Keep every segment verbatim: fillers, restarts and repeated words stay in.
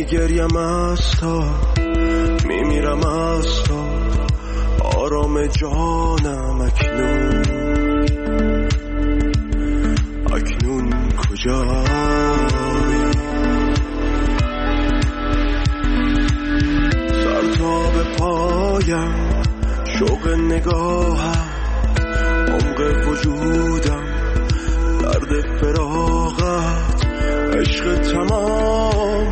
میگریم از تا میمیرم از تا آرام جانم اکنون اکنون کجایی سر تا به پایم شوق نگاهم عمق وجودم درد فراغت عشق تمام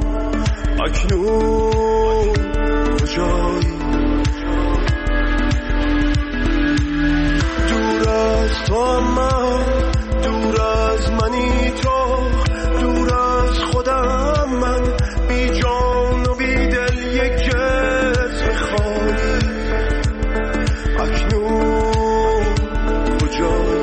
اکنون کجایی دور از تو من دور از منی تو دور از خودم من بی جان و بی دل یک جسم خالی اکنون کجایی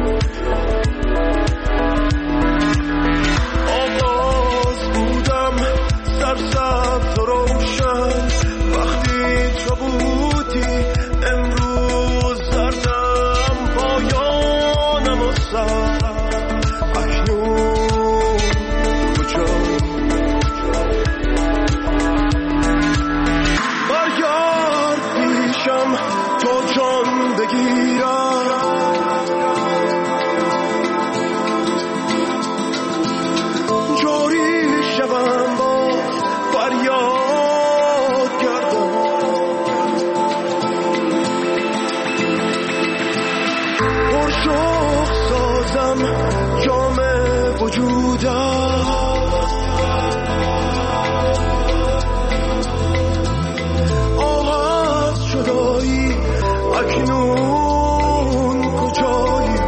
آغاز بودم سرسبز و روشن وقتی تو بودی امروز زردم پایانم و سر اکنون کجایی برگرد پیشم تو جان بگیرم جوری شوم با فریاد گردم پرشوق سازم جام وجودم آه از جدایی اکنون کجایی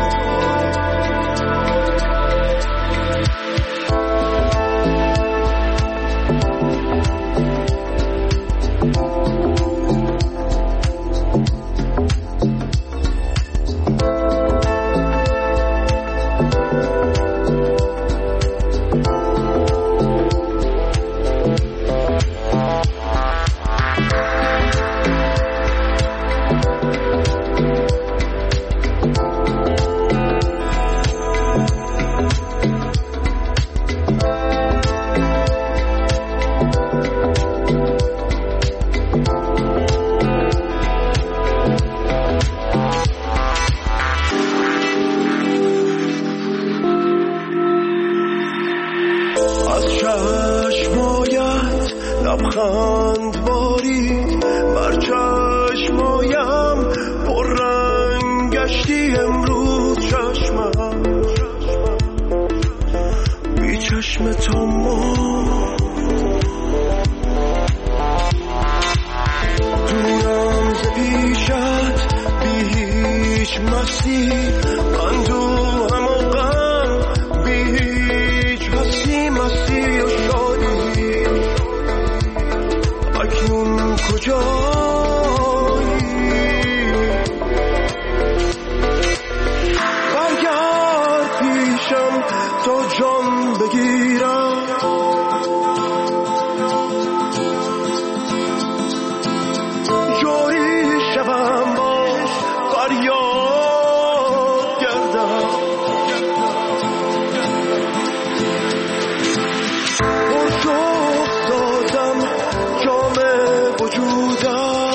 لبخند بارید بر چشمایم پر رنگ گشتی امروز چشمم بی چشم تمام دورم ز پیشت بی هیچ مستی اندوهم و غم بی هیچ هستی مستی و شادی اکنون کجایی برگرد پیشم تا جان بگیرم جوری شوم با فریاد گردم پرشوق سازم جام وجودم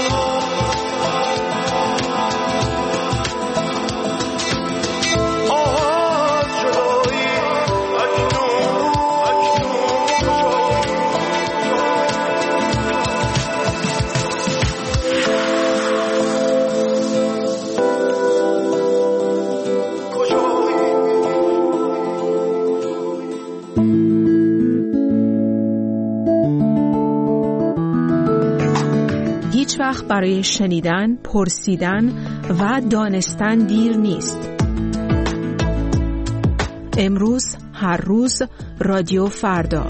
آه جدایی اکنون هیچ وقت برای شنیدن، پرسیدن و دانستن دیر نیست. امروز، هر روز، رادیو فردا.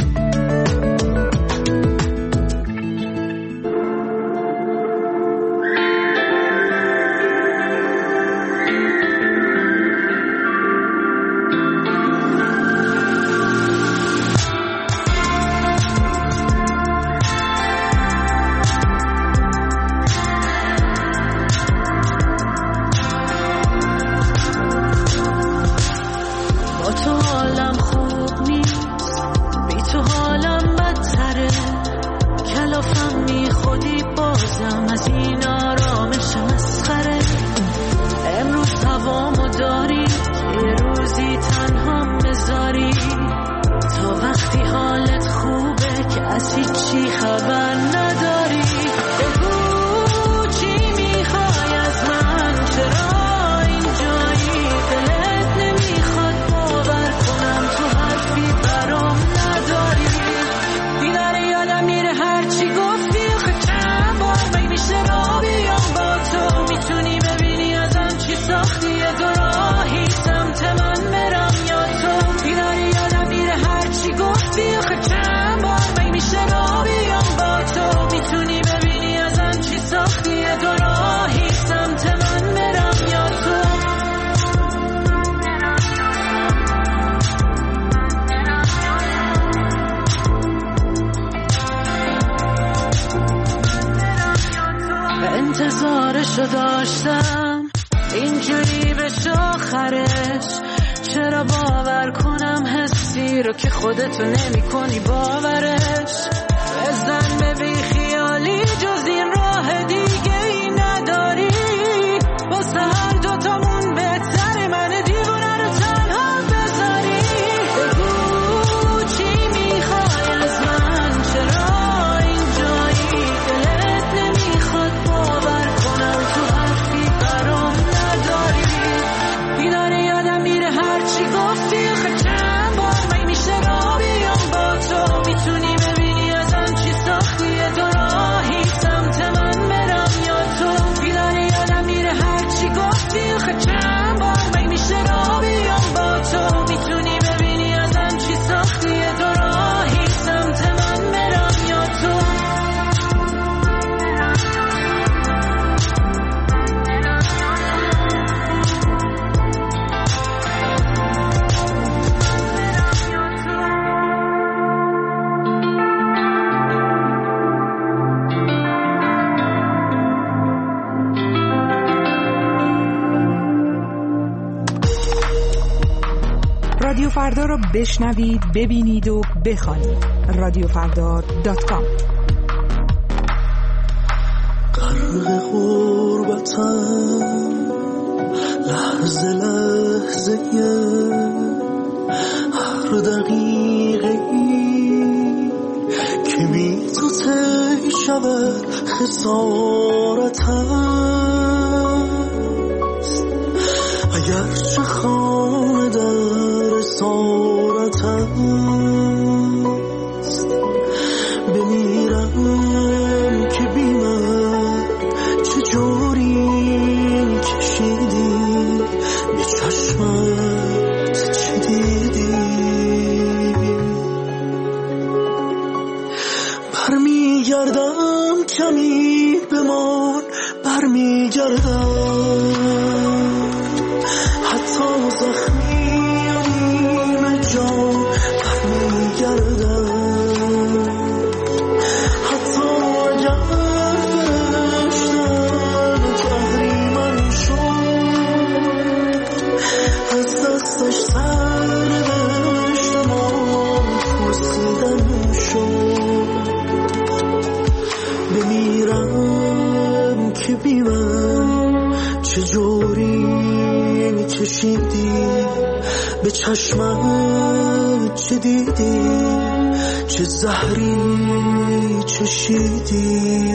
با تو حالم خوب نیست، بی تو حسشو داشتم اینجوری بشه آخرش. چرا باور کنم حسی رو که خودتو نمی کنی باورش. بزن به بی خیالی جز این راه دیگه ای نداری. واسه هر دوتامون بهتره من دیوونه رو تنها بذاری. بگو چی میخوای از من، چرا اینجایی دلت نمیخواد باور کنم تو حرفی برام نداری. بیداره یادم میره هرچی گفتی آخه چند بار می میشه را بیام با تو. میتونی ببینی ازم چی ساختی دو راهی سمت من برم یا تو. بیداره یادم میره هرچی گفتی آخه چند بار می میشه را بیام با تو. میتونی ببینی ازم چی ساختی دو راهی سمت من برم یا تو. رادیو فردا را بشنوید، ببینید و بخوانید. رادیو فردا دات کام. غرق غربتم لحظه لحظه هر دقیقه ای که بی تو تی شود خسارتم است. اگر چه خانه در اسارت است بمیرم که بی من چجوری کشیدی به چشمت چی دیدی. برمیگردم کمی بمان برمیگردم حتی زخمی و نیمه جان برمیگردم. حتی اگر فرشتن تحریمم شد از دستش سر نوشتم و پرسیدن شد. بمیرم که بی من چجوری کشیدی به چشمت چه دیدی چه زهری چشیدی.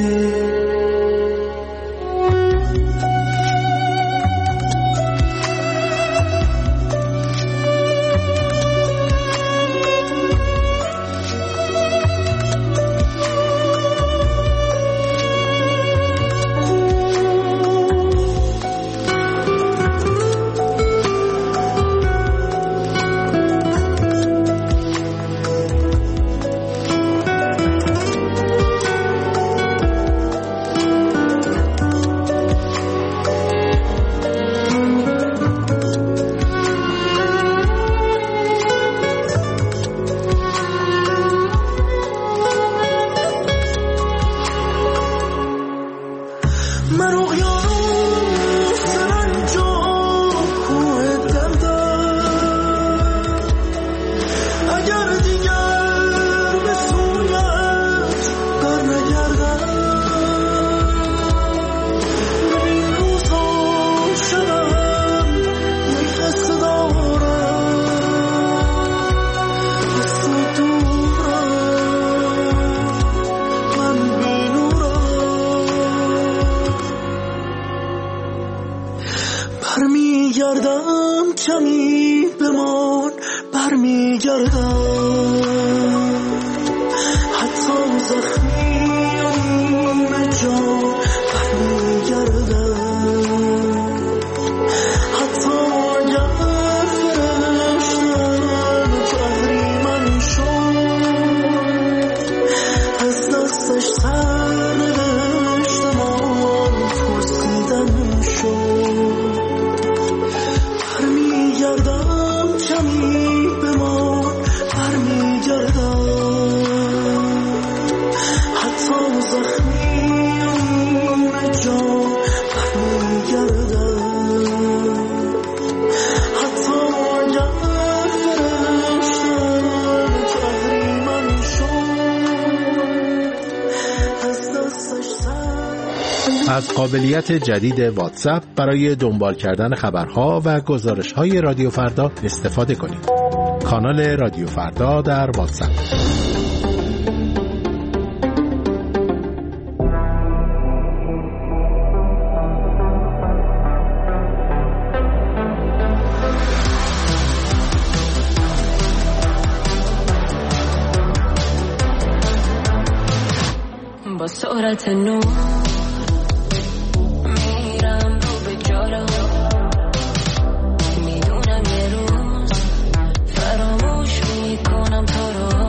برمیگردم کمی بمان برمیگردم حتی زخمی و نیمه جان برمیگردم. حتی اگر فرشتن تحریمم شد از دستش سر نوشتم و پرسیدن شد. برمیگردم کمی بمان برمیگردم از قابلیت جدید واتساپ برای دنبال کردن خبرها و گزارش‌های رادیو فردا استفاده کنید. کانال رادیو فردا در واتساپ. با سرعت نور میرم رو به جارا، میدونم یه روز فراموش میکنم تو رو.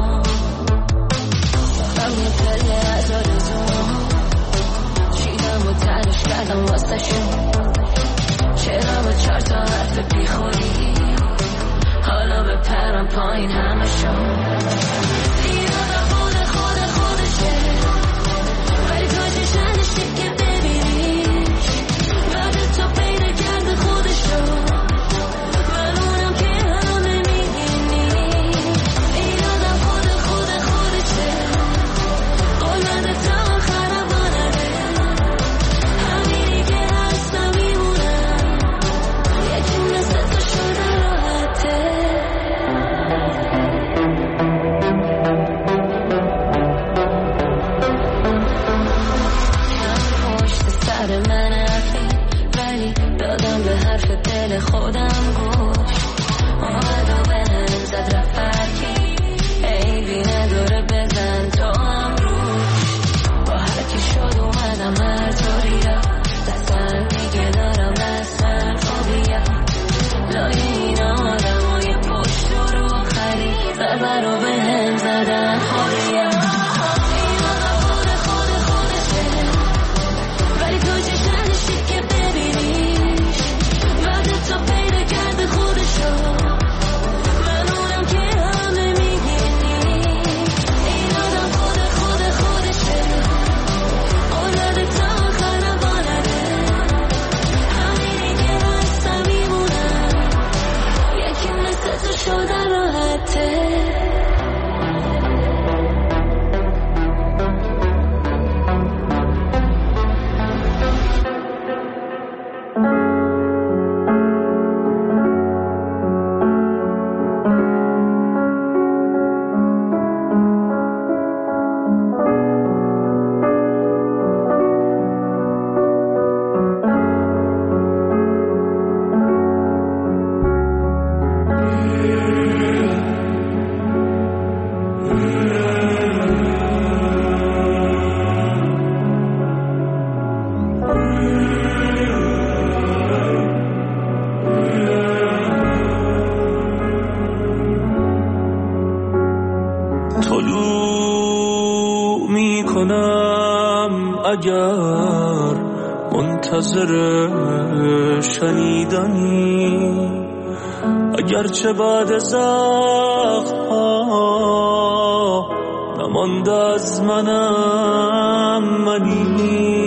هم یه پله از آرزو چیدم و تنش کردم واسه شون، چرا با چار تا حرف بیخوری حالا به پرم پایین همه شون. خودم گوش اومد و به هم زد رفت فرکی، عیبی نداره بزن تو هم روش. با هرکی شد اومدم هر طوری رفت، دستم میگه دارم دستم خوبیه لای این آدم های پشت و رو خرید زبر رو به هم زدن خوریه. اگر منتظر شنیدنی، اگرچه بعد زخم ها نمانده از منم منی،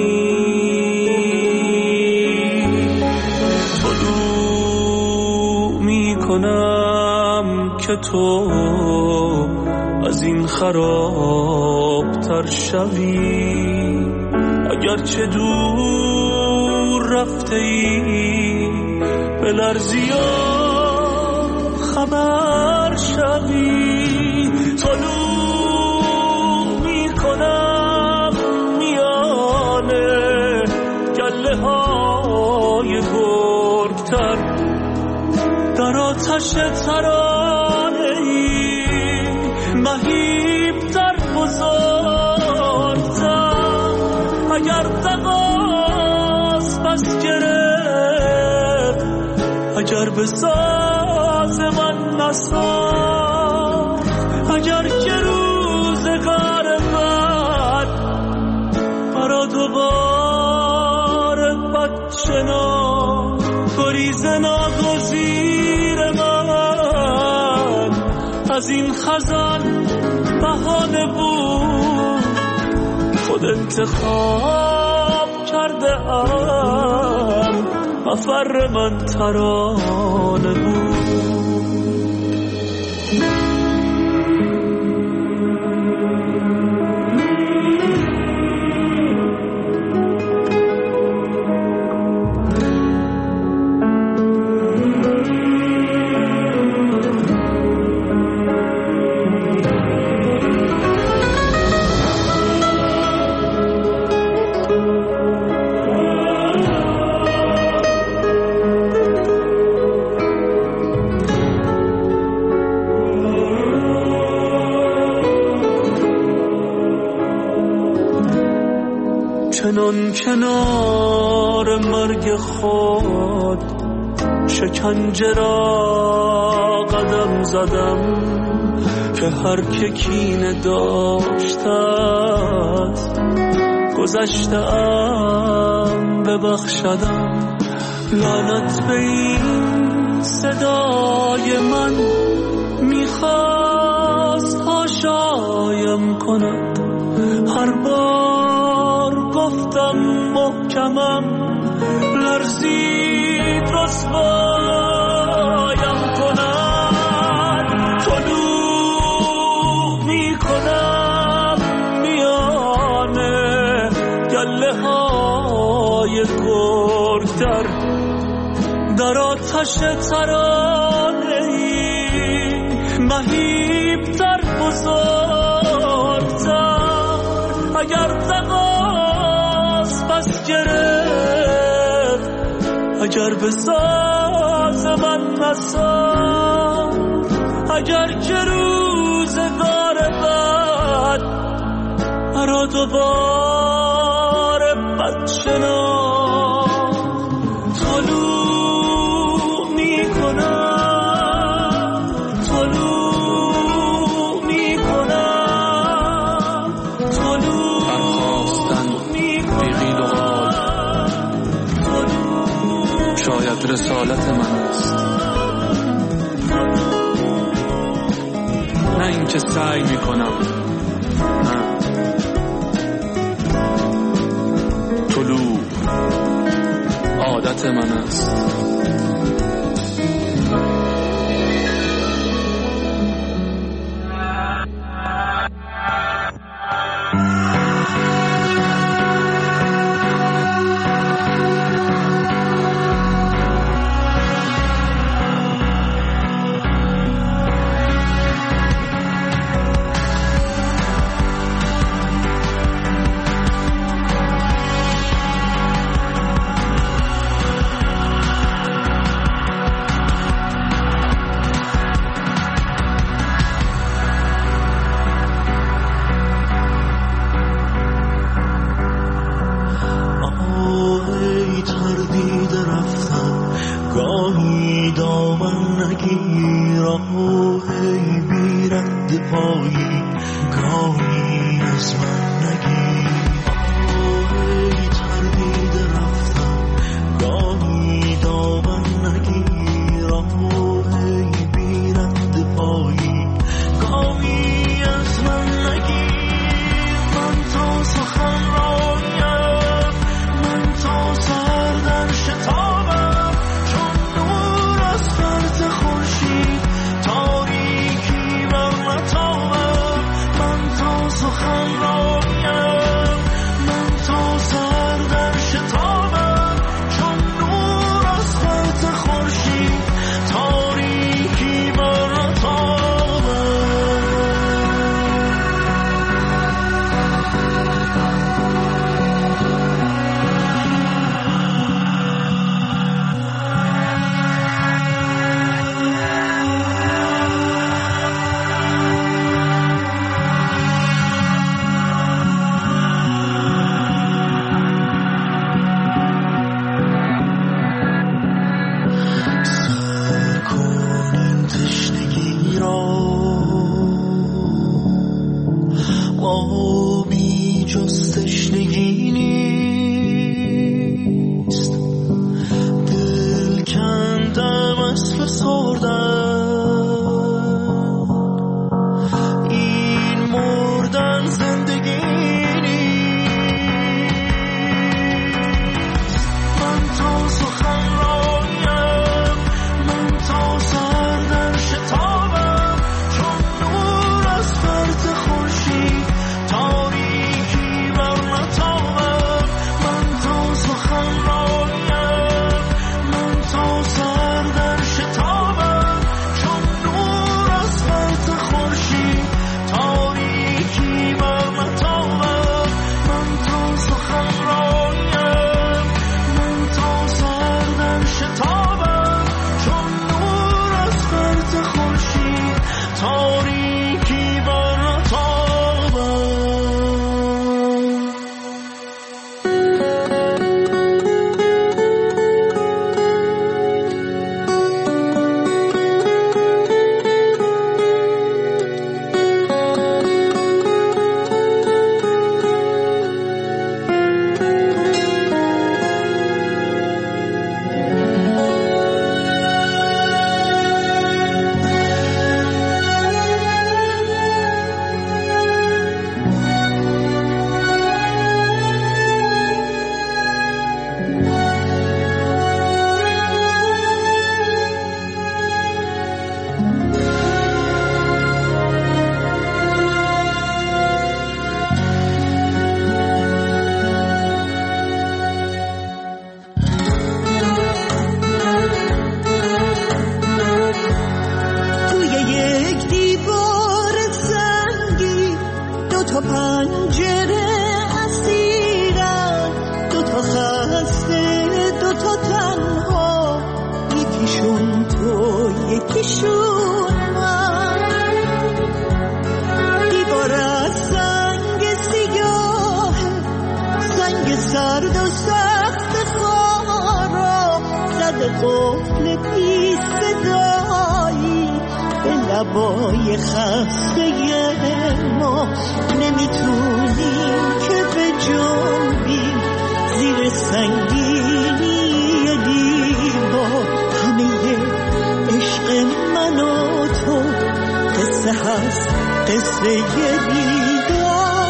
طلوع می کنم که تو از این خراب تر شوی، اگرچه دور رفته ای به لرزی و خبر شوی. طلوع می کنم میانه گله های گرگتر، در آتش ترانه ای مهیب در بزرگتر. اگر دقاس بس گرفت، اگر به ساز من نساخت، اگر که روزگار بد برا دوباره بد شنا، گریز ناگزیر من از این خزان بهانه بود، خود انتخاب کرده ام مفر من ترانه بود. چنان کنار مرگ خود شکنجه را قدم زدم که هر که کینه داشته است گذشته‌ام ببخشدم. لعنت به این صدای من میخواست هاشایم کند. هر بار گفتم محکمم لرزید رسوایم کند. طلوع میکنم میانه گله های گرگ در در آتش ترانه ای مهیب‌تر بزرگتر. اگر دقاس بس گرفت اگر به ساز من نسان اگر که روزگار بد مرا دوباره بد شناخت. طلوع میکنم طلوع میکنم طلوع برخواستن بیغیل و حال شاید رسالت من است، نه اینکه سعی میکنم. نه، طلوع عادت من است. تاریکی بر نتابم تا پنجره اسیرن، دو تا خسته دو تا تنها، یکیشون تو یکیشون من. دیوار از سنگ سیاه، سنگ سرد و سخت خارا، زده قفل بی صدایی به لبای خسته ما. نمیتونیم که به جنبیم زیر سنگینی دیوار. همه عشق من و تو قصه هست، قصه دیدار.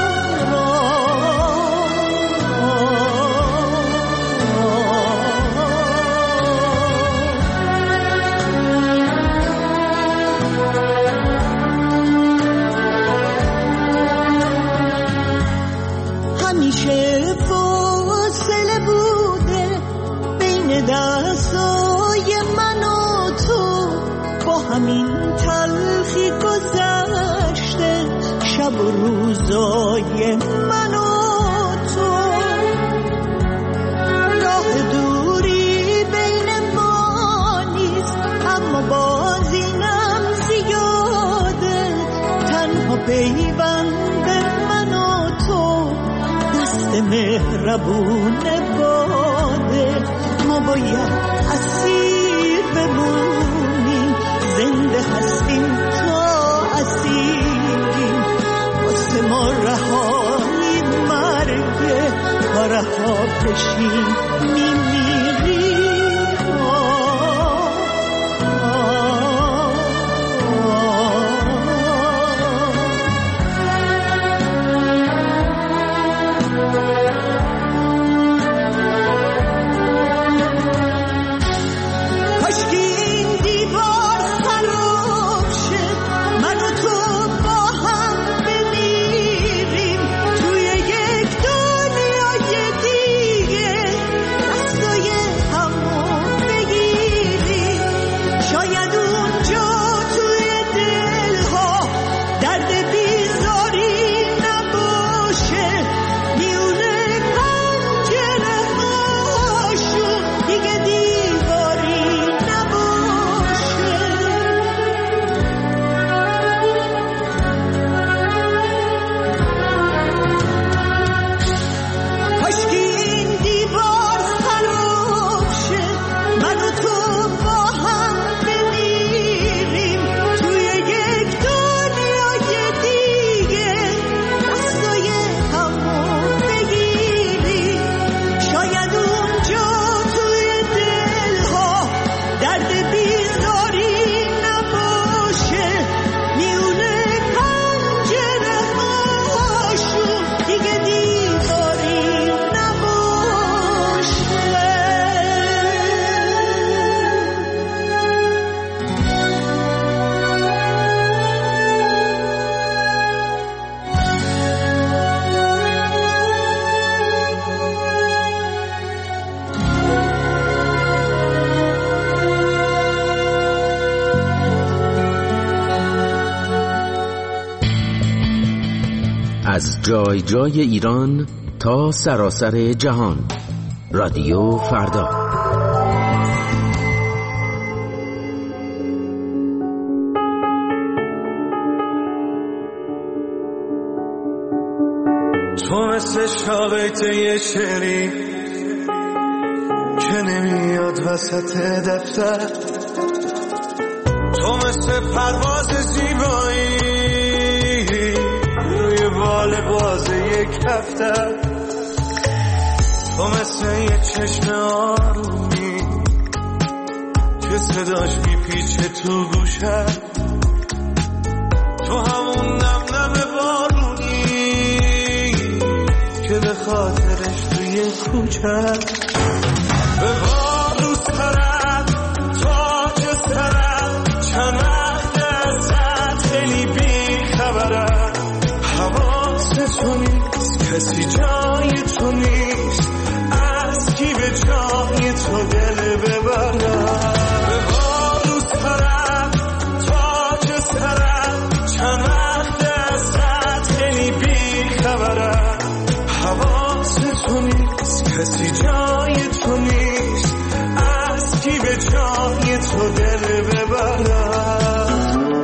همیشه فاصله بوده بین دستای من و تو، با همین تلخی گذشته شب و روزای من و تو. راه دوری بین ما نیست، اما باز اینم زیاده. تنها پیوند من و تو دست مهربون باده. ما باید اسیر بمونیم، زنده هستیم تا اسیریم. واسه ما رهایی مرگه، تا رها بشیم میمیریم. از جای جای ایران تا سراسر جهان، رادیو فردا. تو مثل شاقیت یه شعری که نمیاد وسط دفتر، تو مثل پرواز زیبایی روی بال باز یک دفتر، تو مثل یه چشم آرومی که صداش میپیچه تو گوشت، تو همون نم نم بارونی که به خاطرش توی کوچت به بارو سرد تاج سرد چند وقت ازت خیلی بی خبرم، حواست تو نیست کسی جای تو نیست، از کی به جای تو دل ببرم، به بارو سرد تاج سرد چند وقت ازت خیلی بی بیخبرم، حواس تو نیست، کسی جای تو نیست، از کی به جای تو دل ببرم.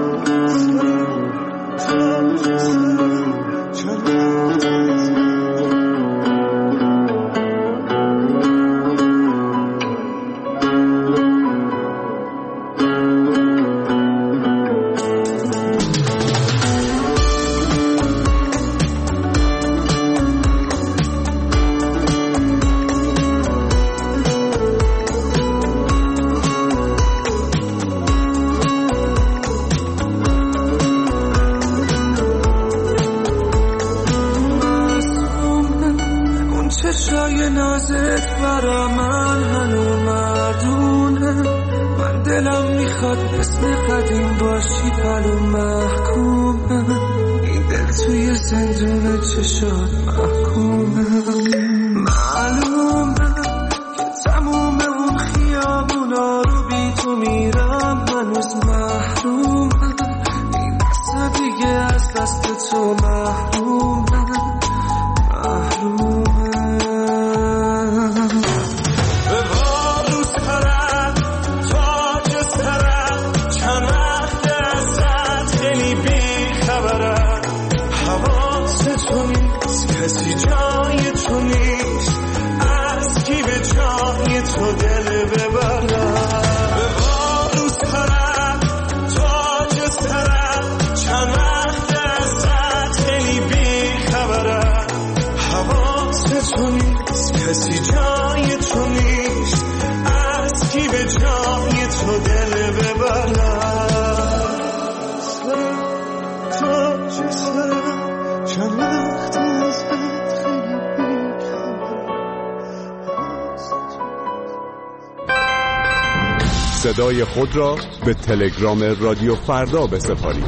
صدای خود را به تلگرام رادیو فردا بسپارید.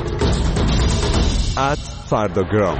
ات فرداگرام.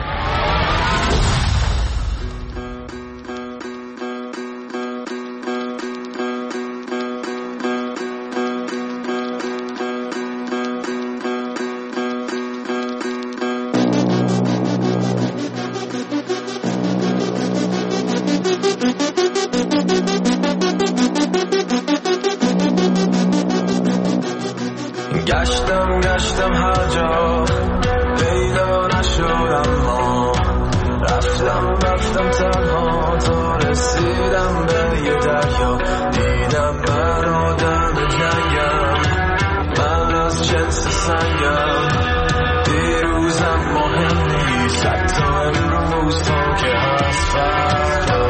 گشتم گشتم هر جا پیدا نشد، اما رفتم رفتم تنها تا رسیدم به یه دریا. دیدم من آدم جنگم، من از جنس سنگم، دیروزم مهم نیست حتی امروز تا که هست فردا.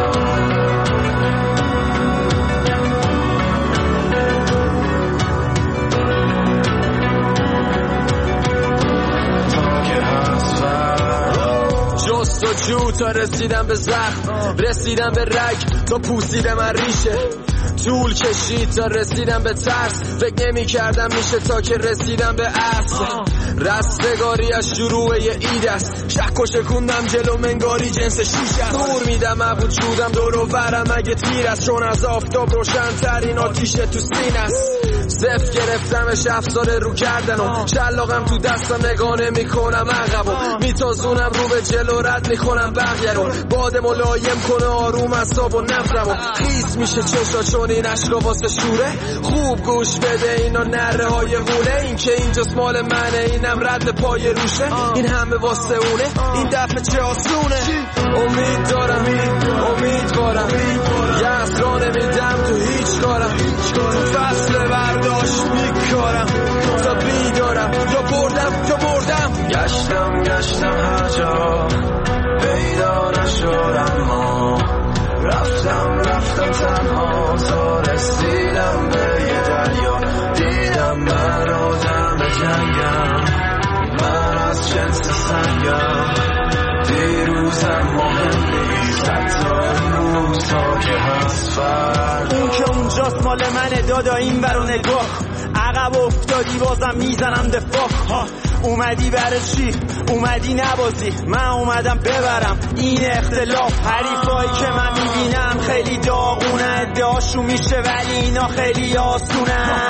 جستجو تا رسیدم به زخم، رسیدم به رگ تا پوسیدم من ریشه. طول کشید تا رسیدم به ترس، فکر نمی کردم میشه تا که رسیدم به اصل. رستگاری از شروع یه اید است، شک و شکوندم جلو منگاری جنس شیش است. دور میدم من وجودم دور و برم اگه تیر است، چون از آفتاب روشن ترین آتیش تو سین است. صف گرفتمش افسار رو کردن و شلاقم تو دستم نگانه میکنم عقبو، میتازونم رو به جلو رد میکنم بقیه رو. باد ملایم کنه آروم اعصاب و نفرمو، خیس میشه چشا چون این عشقا واسه شوره. خوب گوش بده اینا نره های هونه، این که اینجاست مال منه، اینم رد پای روشه، این همه واسه اونه، این دفعه چه آسونه. امید دارم امیدوارم یه اصلا نمیدم تو هیچ کارم، تو فصل برداشت میکارم تا بیدارم، یا بردم یا بردم. گشتم گشتم هر جا پیدا نشد، اما رفتم رفتم تنها تا رسیدم به یه دریا. دیدم من آدم جنگم، من از جنس سنگم، دیروزم مهم نیست حتی امروز تا که هست فردا. اون که اونجاست مال منه دادا، این برو نگاه، عقب افتادی بازم میزنم دفاع. ها اومدی برای چی؟ اومدی نبازی، من اومدم ببرم. این اختلاف حریفایی که من میبینم خیلی داغونه، ادعاشو میشه ولی اینا خیلی آسونه.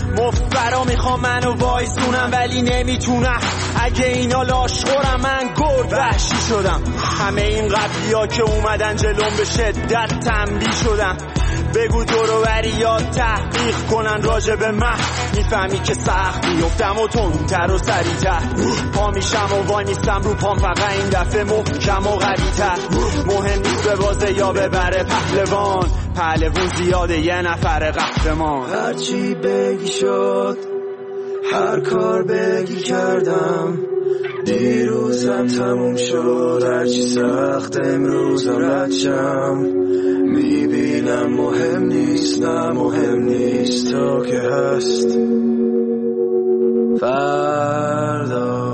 مفبرا میخوام منو وایسونم ولی نمیتونم. اگه اینا لاشخورم من گرگ وحشی شدم. همه این قبلی ها که اومدن جلوم به شدت تنبیه شدم. بگو دورو بریات تحقیق کنن راجع به من، میفهمی که سخت میفتم و تندتر و سریعتر. پا میشم و وای میستم رو پام، فقط این دفعه محکم و قوی‌تر. مهم نیست به بازه یا ببره پهلوان، پهلوان زیاده یه نفر قهرمان. هرچی بگی شد، هر کار بگی کردم. دیروزم تموم شد، هرچی سخت امروزم رد شم. میبینم مهم نیست، نه مهم نیست تا که هست فردا.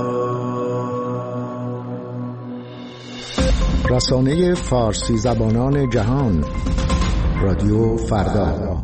رسانه فارسی زبانان جهان، رادیو فردا.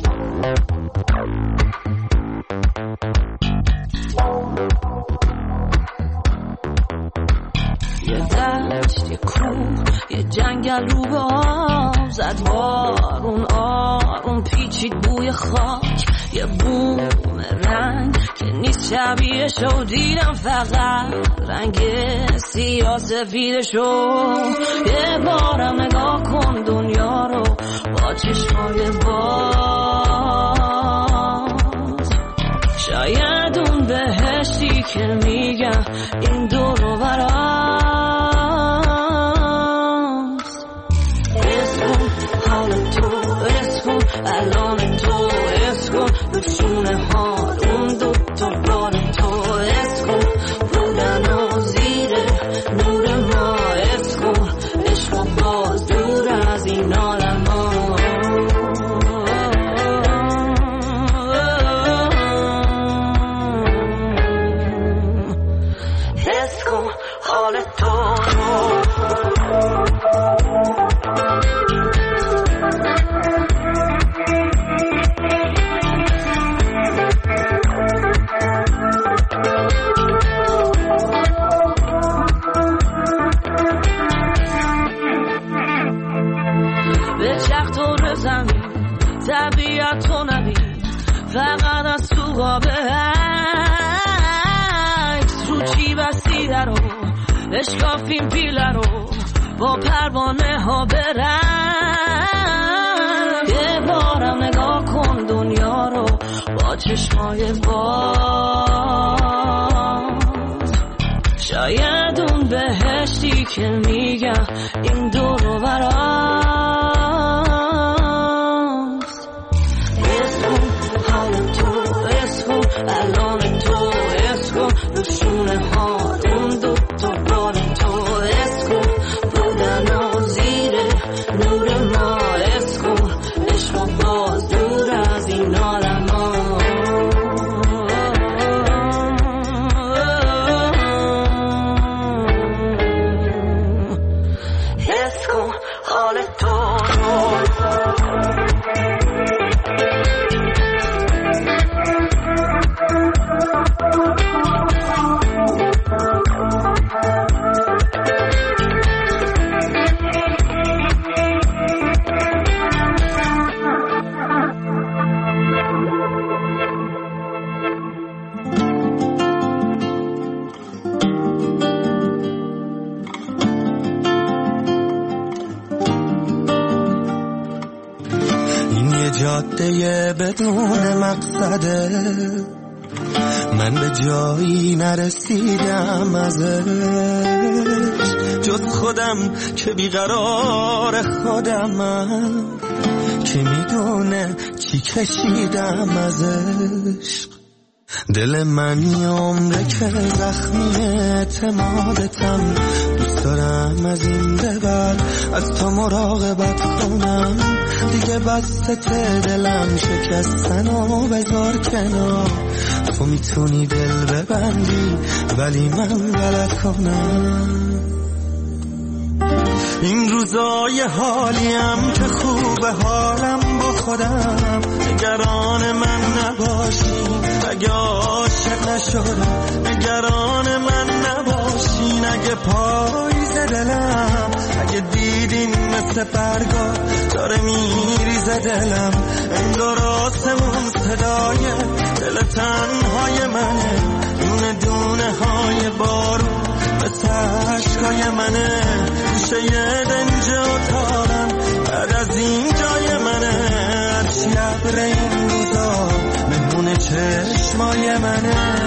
یه دشت، یه کوه، یه جنگل رو به آب زد بارون، آروم پیچید بوی خاک. یه بوم رنگ که نیست شبیهشو دیدم، فقط رنگ سیاه سفیدشو. یه بارم نگاه کن دنیا رو با چشمای باز. شاید اون بهشتی که میگم این دور و براست. اسکن حال تو، اسکن الان تو، اسکن بسونه حال اون دو تا بار تو. اسکن بودن و زیر نور ما، اسکن عشق و باز دور از این عالم ها. اسکن حال تو. طبیعت تو نبین، فقط از تو قابه عکس رو چی بسیده رو اشکافیم پیله رو با پروانه ها برم. یه بارم نگاه کن دنیا رو با چشمای باز. شاید اون بهشتی که میگم این دور و براست. الان تو، اسکو نشونه ها اون دو تا بار تو. اسکو بودن و زیر نور ما، اسکو عشق و باز دور از این عالم ها. اسکو حال تو. جاده بدون مقصده، من به جایی نرسیدم ازش جز خودم که بیقرار خودمم، که میدونه چی کشیدم ازش. دل من یه عمره که زخمی اعتمادتم، دوست دارم از این به بعد از تو مراقبت کنم. دیگه بسته دلم شکستن و بذار کنار. تو میتونی دل ببندی ولی من غلط کنم. این روزای حالیم که خوبه حالم با خودم، نگران من نباشین اگه عاشق نشدم، نگران من نباشین اگه پاییز دلم، اگه دیدین مثل برگا داره میریزه دلم، انگار آسمون صدای دل تنهای منه، دونه دونه های بارون مثل عشقای منه، گوشه یه دنج اتاقم بعد از این جای منه، هرچی ابر این روزا مهمون چشمای منه.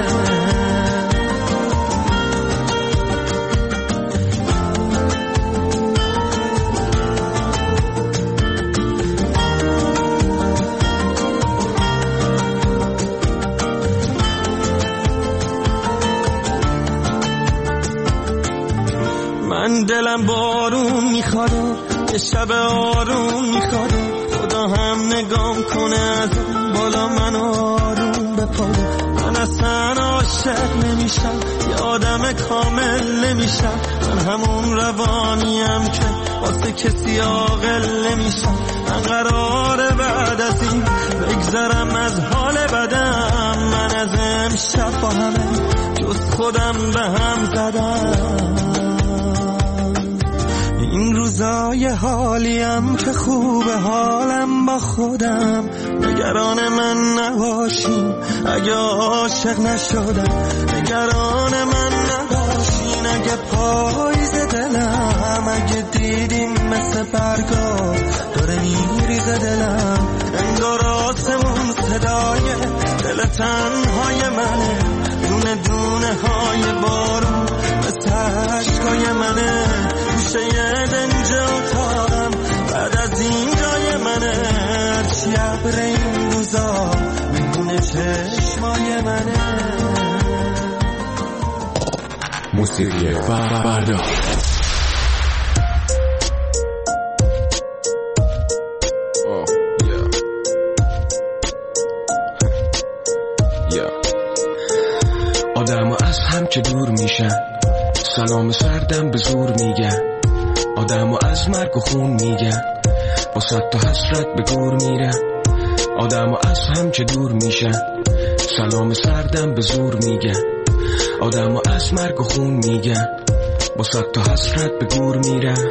من دلم بارون میخواد، یه شب آروم میخواد، خدا هم نگام کنه از اون بالا من آروم بپاره. من اصلا عاشق نمیشم، یه آدم کامل نمیشم، من همون روانیم که واسه کسی عاقل نمیشم. من قراره بعد از این بگذرم از حال بدم، من از امشب با همه جز خودم به هم زدم. این روزای حالیم که خوبه حالم با خودم، نگران من نباشین اگه عاشق نشدم، نگران من نباشین اگه پاییز دلم، اگه دیدیم مثل برگا داره میریزه دلم، انگار آسمون صدای دل تنهای منه، دونه دونه های بارون مثل عشقای منه، گوشه یه دنج اتاقم بعد از این جای منه، هرچی ابر این روزا میگونه چشمای منه. موسیقی فردا. آدم از هم که دور میشن، سلام سردم به زور میگن، آدم از مرگ و خون میگن، با صد تا حسرت به گور میرن. آدم از هم که دور میشن، سلام سردم به زور میگن، آدم از مرگ و خون میگن، با صد تا حسرت به گور میرن.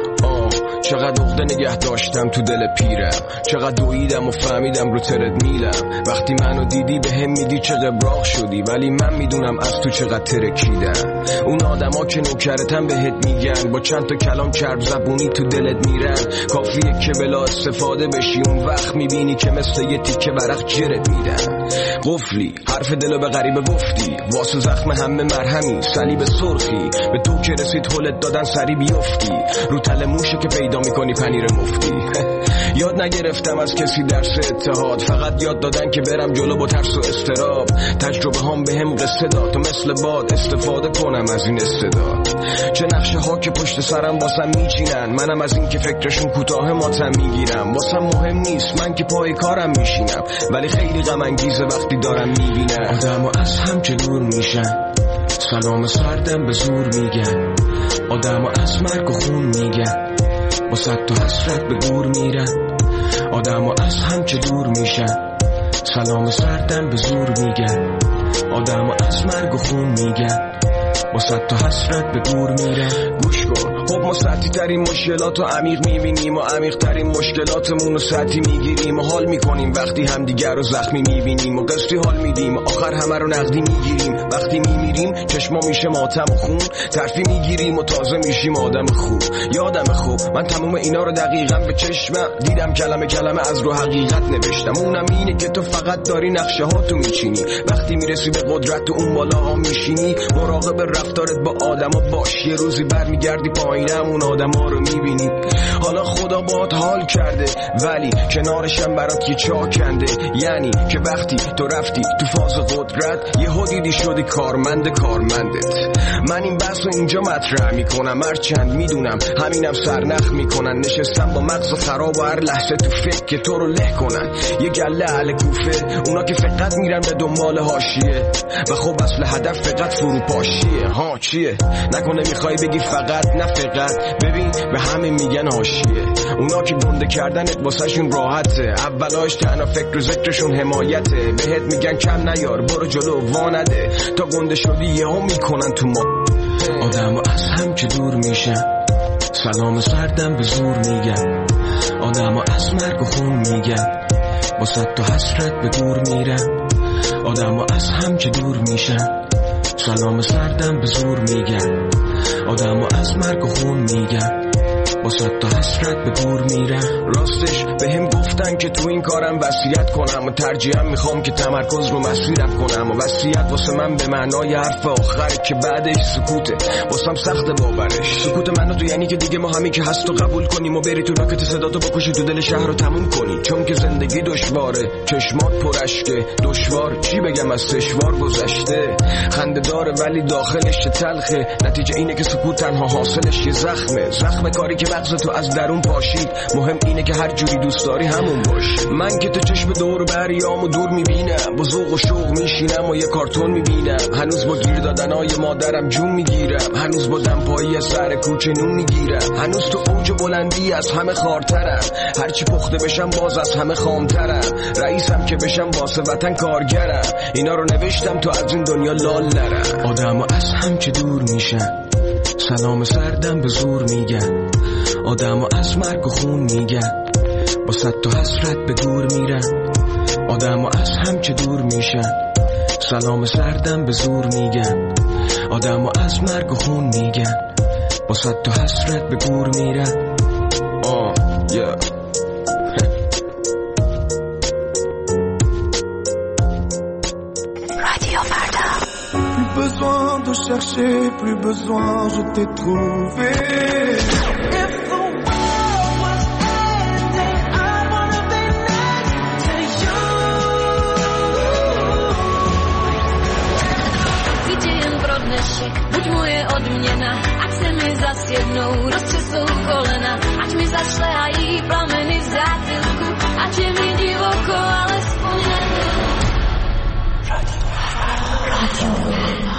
چقدر عقده نگه داشتم تو دل پیرم، چقدر دویدم و فهمیدم رو ترد میلم. وقتی منو دیدی به هم میگی چه قبراق شدی، ولی من میدونم از تو چقدر ترکیدم. اون آدما که نوکرتن بهت میگن، با چند تا کلام چرب زبونی تو دلت میرن. کافیه که بلا استفاده بشی، اون وقت میبینی که مثل یه تیکه ورق جرت میدن. قفلی حرف دلو به غریبه گفتی، واسه زخم همه مرهمی صلیب سرخی، به تو که رسید هلت دادن سری بیفتی، رو تل موشه که پیدا میکنی پنیر مفتی. یاد نگرفتم از کسی درس اتحاد، فقط یاد دادن که برم جلو با ترس و استراب. تجربه هم به هم قصه داد، تو مثل باد استفاده کنم از این استعداد. چه نقشه ها که پشت سرم واسم میچینن، منم از این که فکرشون کوتاه ماتم میگیرم. واسم مهم نیست من که پای کارم میشینم، ولی خیلی غم انگیزه وقتی دارم میبینم آدمو از هم که دور میشن، سلام سردم به زور میگن، آدمو از مرگ و خون میگن، با صد تا حسرت به گور میرن. آدمو از هم که دور میشن، سلام سردم به زور میگن، آدمو از مرگ و خون میگن، با صد تا حسرت به گور میرن. گوش کن، خب ما سطحی ترین مشکلات رو عمیق میبینیم و عمیق ترین مشکلاتمون رو سطحی میگیریم و حال میکنیم وقتی همدیگر رو زخمی میبینیم و قصدی حال میدیم و آخر همه رو نقدی میگیریم. وقتی میمیریم چشما میشه ماتم و خون، ترفی میگیریم و تازه میشیم آدم خوب. یادم خوب من تموم اینا رو دقیقا به چشمم دیدم، کلمه کلمه از رو حقیقت نوشتم. اونم اینه که تو فقط داری نقشه ها تو میچینی، وقتی میرسی به قدرت تو اون بالا ها میشینی. مراقب رفتارت با آدما باش، یه روزی برمیگردی پایینم اون آدما رو میبینی. حالا خدا باهات حال کرده ولی کنارشم برات یه چاه کنده، یعنی که وقتی تو رفتی تو فاز قدرت یهو دیدی شدی کارمند کارمندت. من این بحث رو اینجا مطرح میکنم، هرچند میدونم همینم سرنخ میکنن. نشستم با مغز خراب و هر لحظه تو فکر که تو رو له کنن. یه گله اهل کوفه، اونا که فقط میرن به دنبال حاشیه و خب اصل هدف فقط فروپاشیه. ها چیه؟ نکنه میخوای بگی فقط، نه فقط. ببین به همه میگن حاشیه، اونا که گنده کردنت واسهشون راحته. اولاش تنها فکر و ذکرشون حمایته، بهت میگن کم نیار برو جلو وانده، تا گنده شدی یهو میکنن تو ما. آدمو از هم که دور میشن، سلام سردم به زور میگن، آدمو از مرگ و خون میگن، با صد تا حسرت به گور میرن. آدما از هم که دور میشن، سلام سردم به زور میگن. آدما از مرگ و خون میگن، با صد تا حسرت به گور میرن. راستش به هم گفتن که تو این کارم وصیت کنم و ترجیحاً میخوام که تمرکز رو مسیرم کنم. و وصیت واسه من به معنای حرف آخر که بعدش سکوته، واسم سخت باورش. سکوت منو تو یعنی که دیگه ما همین که هست و قبول کنیم و بری تو راکت صداتو بکشی تو دل شهر رو تموم کنی. چون که زندگی دشواره، چشمات پرشکه، دشوار چی بگم از سشوار گذشته. خنده داره ولی داخلش تلخه، نتیجه اینه که سکوت تنها حاصلش یه زخمه. زخم کاری که مغز تو از درون پاشید. مهم اینه که هر جوری دوست داری همون باش. من که تو چشم دور بریامو دور میبینم، با ذوق و شوق میشینم و یه کارتون میبینم. هنوز با گیر دادنای مادرم جون میگیرم، هنوز با دمپایی سر کوچه نون میگیرم. هنوز تو اوج و بلندی از همه خارترم، هرچی پخته بشم باز از همه خامترم. رئیسم که بشم واسه وطن کارگرم، اینا رو نوشتم تو از این دنیا لال نرم. آدمو از هم که دور میشن، سلام سردم به زور میگن. آدمو از مرگ و خون میگن، با صد تا حسرت به گور میرن. آدمو از هم که دور میشن، سلام سردم به زور میگن. آدمو از مرگ و خون میگن، با صد تا حسرت به گور میرن. آه yeah. Plus besoin de chercher, plus besoin, je t'ai trouvé. If the world was ending, I wanna be next to you. Widziałem brodny szyk, buď moje odměna, ať se mi zas jednou rozčesou kolena, ať mi zašlehají plameny v zátylku, ať je mi divoko, alespoň jednou. Radio Verda.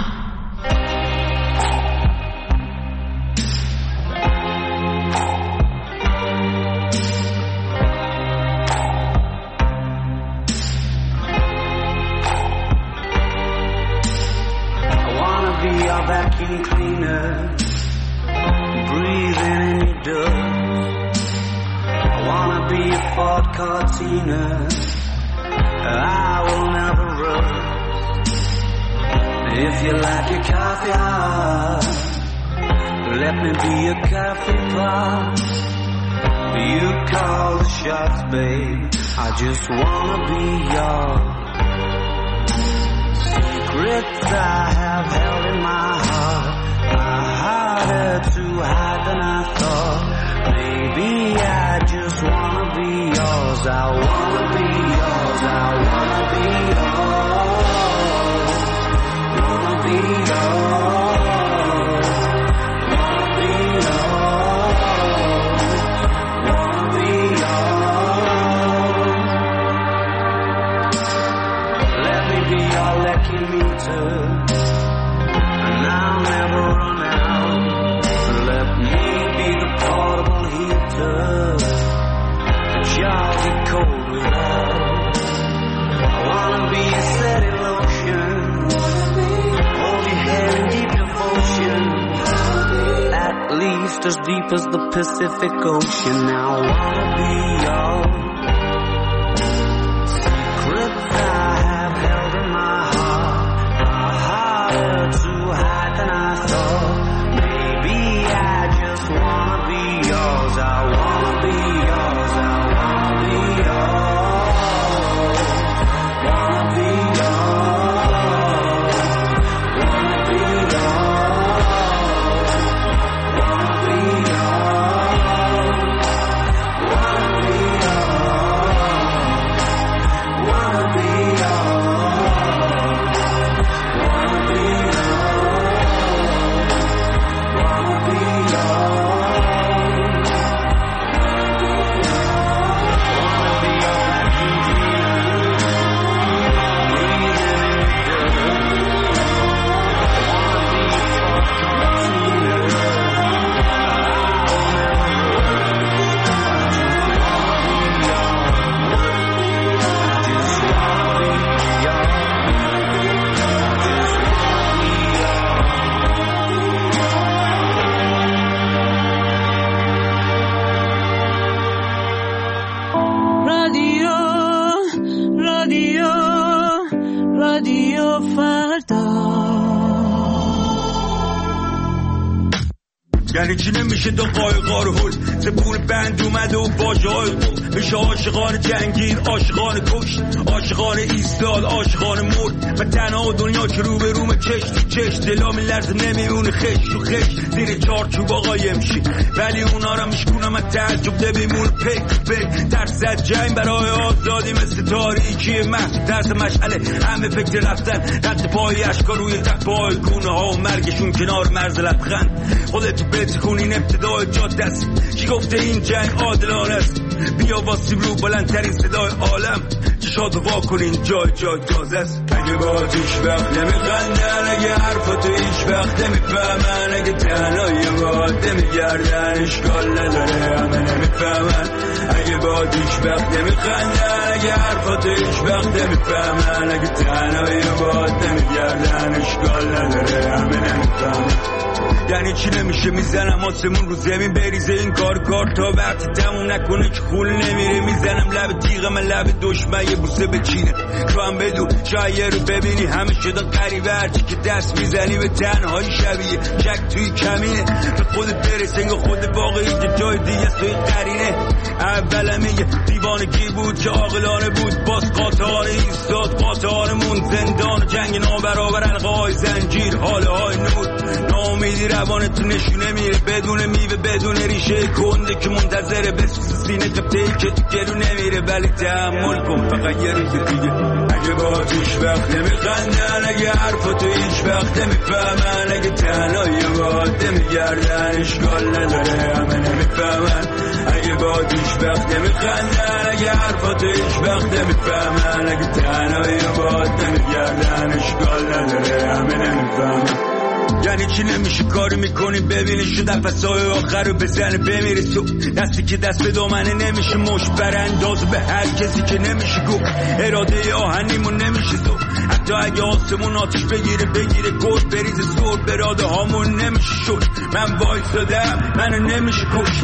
Vacuum cleaner, breathing in your dust. I wanna be a Ford Cortina, I will never rust. If you like your coffee hot, let me be a coffee pot. You call the shots, babe, I just wanna be yours. Secrets I have held in my heart are harder to hide than I thought. Maybe I just wanna be yours. I wanna be yours. I wanna be yours. Wanna be yours. Wanna be yours. Wanna be yours. Let me be your lucky meter, and I'll never run out. Let me be the portable heater that y'all get cold without. I wanna be a steady lotion, hold your hand in deep devotion, at least as deep as the Pacific Ocean. Now I wanna be yours. Secrets I have held in my heart are harder to hide than I thought. Maybe I just wanna be yours. I wanna be yours. I wanna be yours. Wanna be yours. Wanna be yours. Wanna be yours. Wanna be yours. Wanna be yours. فردا. یعنی چی نمیشه دو قایقار هل زبون بند اومده و باشه های بود میشه عاشقان جنگیر عاشقان کشت عاشقان ایستاد عاشقان مرد و تنها دنیا که رو به روم چشت تو چشت دلا میلرزه نمیمونه خش تو خش زیر چارچوب آقا یمشی ولی اونا را میشکونم از تعجب نمیمونه پک پک درصد جنگ برای آزادی مثل تاریکی محض درس مشعله همه فکر رفتن رد پای اشکا روی تپای گونه ها و مرگشون کنار مرز لبخند خودتو بتکون این ابتدای جاده است کی گفته این جنگ عادلانه است بیا واسیم رو بلندترین صدای عالم چشاتو وا کنین جای جای تازه است اگه با هیچ وقت نمیخندن اگه حرفاتو هیچ وقت نمیفهمن اگه تنهایی باد نمیگردن اشکال نداره همه نمیفهمن اگه با هیچ وقت نمیخندن اگه حرفاتو هیچ وقت نمیفهمن اگه تنهایی باد نمیگردن اشکال نداره همه نمیفهمن یعنی چی نمیشه میزنم آسمون رو زمین بریزه این کار کار تا وقتی تموم نکنه که خول نمیره میزنم لب تیغ من لب دشمن یه بوسه بچینه تو هم بدون شاید رو ببینی همه شدن قریبه هرچی که دست میزنی به تنهایی شبیه شک توی کمینه به خودت برس انگاه خود واقعی که جای دیگه توی قرینه اولم یه دیوانگی بود که عاقلانه بود باز قاطعانه ایستاد قاطعانمون زندان جنگ نابرابر القای زنجیر حاله های نود ناامیدی روانت تو نشونه میره بدون میوه بدون ریشه کنده که منتظره بسوز سینه جبتهی که تو گلو نمیره ولی تحمل کن فقط یه روز دیگه اگه با هیچ وقت نمیخندن اگه حرفاتو هیچ وقت نمیفهمن اگه تنهایی باد نمیگردن اشکال نداره همه نمیفهمن اگه با هیچ وقت نمیخندن اگه حرفاتو هیچ وقت نمیفهمن اگه تنهایی باد نمیگردن اشکال نداره همه نمیفهمن یعنی چی نمیشه کاری میکنی ببینی شو نفسای آخر رو بزنه بمیره تو دستی که دست به دامنه نمیشه مش برانداز به هر کسی که نمیشه گفت اراده آهنیمون نمیشه تو حتی اگه آسمون آتش بگیره بگیره گل بریزه سور براده هامون نمیشه شد من وایسادم منو نمیشه کش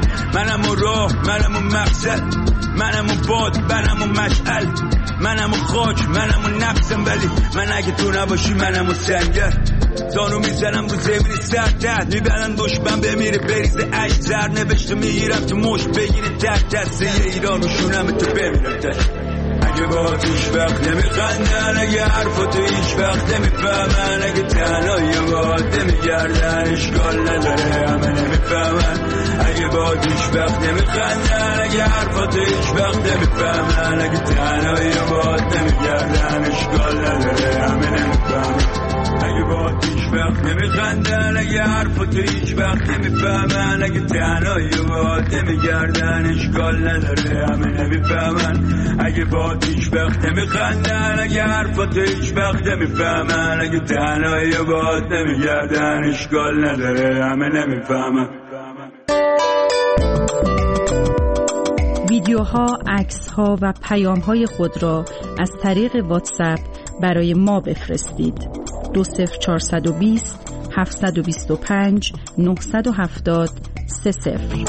منم و راه منم و مقصد منم و باد منم و مشعل منم و خاک منم و نفسم ولی من اگه تو نباشی منم و سنگر زانو میزنم رو زمین سر تحت میبرن دشمن بمیره بریزه عشق زر نوشته میگیرم تو مش بگیره تحت دسته ایران رو شونم تو بمیرم تحت اگه با هیچ وقت نمیخندن اگه حرفاتو هیچ وقت نمیفهمن اگه تنهایی باد نمیگردن اشکال نداره همه نمیفهمن اگه با هیچ وقت نمیخندن اگه حرفاتو هیچ وقت نمیفهمن اگه تنهایی باد نمیگردن اشکال نداره همه نمیفهمن اگه با هیچ وقت نمیخندن اگه حرفاتو هیچ وقت نمیفهمن اگه تنهایی باد نمیگردن اشکال نداره همه نمیفهمن اگه با هیچ وقت نمیخندن اگه حرفاتو هیچ وقت نمیفهمن اگه تنهایی باد نمیگردن اشکال نداره همه نمیفهمن ویدیوها، عکس‌ها و پیام‌های خود را از طریق واتساپ برای ما بفرستید. دو صفر چهارصد و بیست هفتصد و بیست و پنج نهصد و هفتاد سه صفر.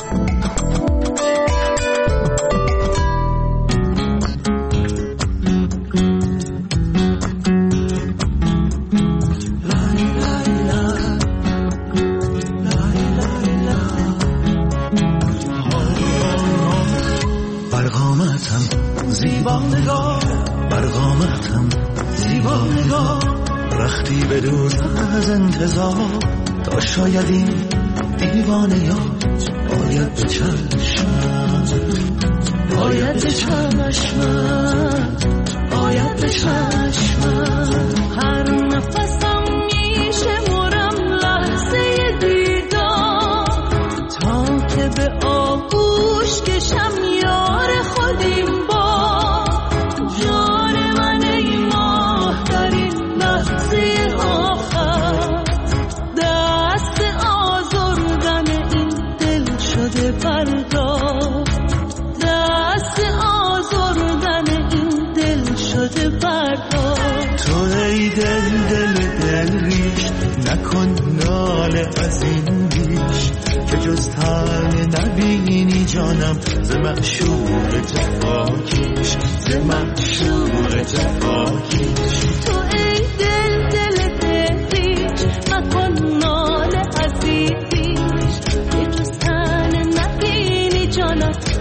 برقامتم زیبا نگاه برقامتم زیبا نگاه رختی بدون از انتظار تا شاید این دیوانه یا باید به چشمت باید به چشمت باید به چشمت هر نفسم میشه مرم لحظه دیدار تا که به آغوش کشم یار خودیم با جان من ای ماه داریم لحظه آخر دست آزردن این دل شده بردار دست آزردن این دل شده بردار تو ای دل دل دل ریش نکن ناله از این بیش که جز تنه نبینی جانم ز معشوق جفاکیش ز معشوق جفاکیش تو ای دل دل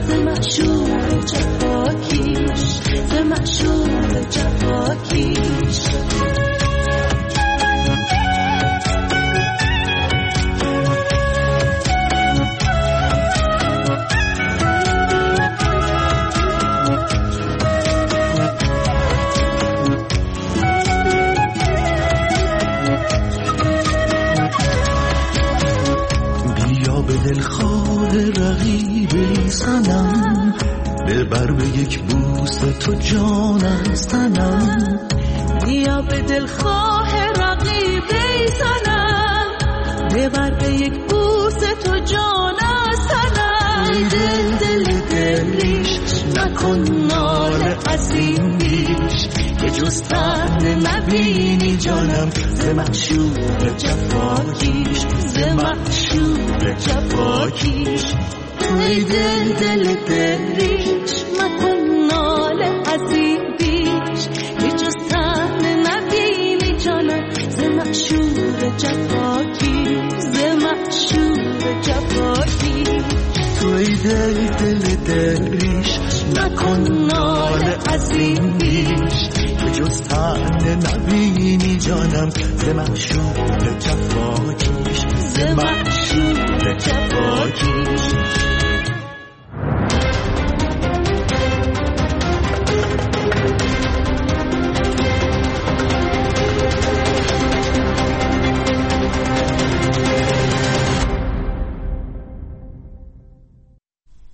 ز معشوق جفاکیش ز معشوق جفاکیش دلخواه رقیبی سنم ببر به یک بوس تو جان از تنم بیا به دلخواه رقیبی سنم ببر به یک بوس تو جان از تنم دل دل دلیش نکن ناله از این بیش که جز تن نبینی جانم ز معشوق جفاکیش ز معشوق جفاکیش توی دل دل دلیش نکن ناله از این بیش که جز تن نبینی جانم ز معشوق جفاکیش ز معشوق جفاکیش توی دل دل دلیش نکن ناله از این بیش که جز تن نبینی جانم ز معشوق جفاکیش ز معشوق جفاکیش